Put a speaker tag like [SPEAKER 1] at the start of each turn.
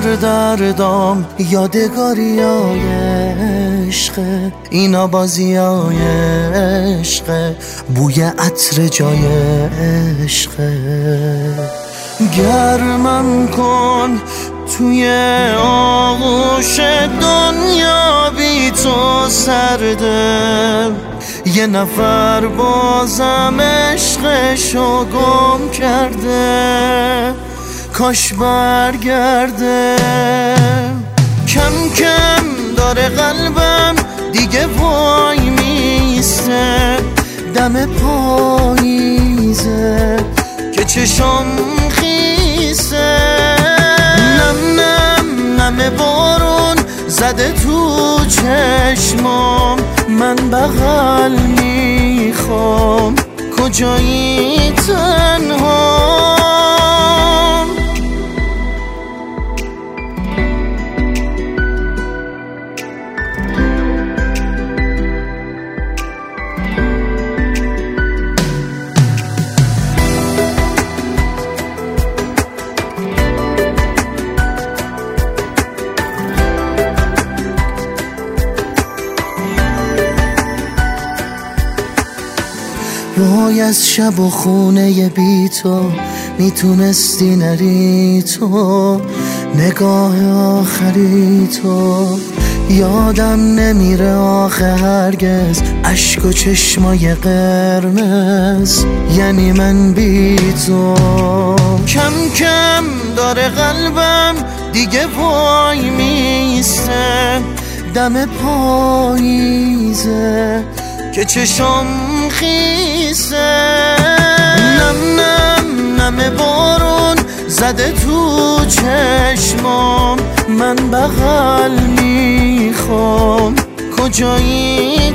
[SPEAKER 1] سردردام یادگاریای عشقه، اینا بازیای عشقه، بوی عطر جای عشقه. گرمم کن توی آغوش دنیا، بی تو سرده، یه نفر بازم عشقشو گم کرده، کاش برگرده. کم کم داره قلبم دیگه وای میسته، دم پاییزه که چشم خیسه، نم نم نم بارون زده تو چشمام، من بغل میخوام، کجایی تنها؟ وای از شب و خونه بی تو، میتونستی نری تو، نگاه آخری تو، یادم نمیره آخه هرگز، اشک و چشمای قرمز، یعنی من بی تو. کم کم داره قلبم دیگه وای میسته، دم پاییزه که چشم خیسه، نم نم نم بارون زده تو چشمام، من بغل میخوام، کجایی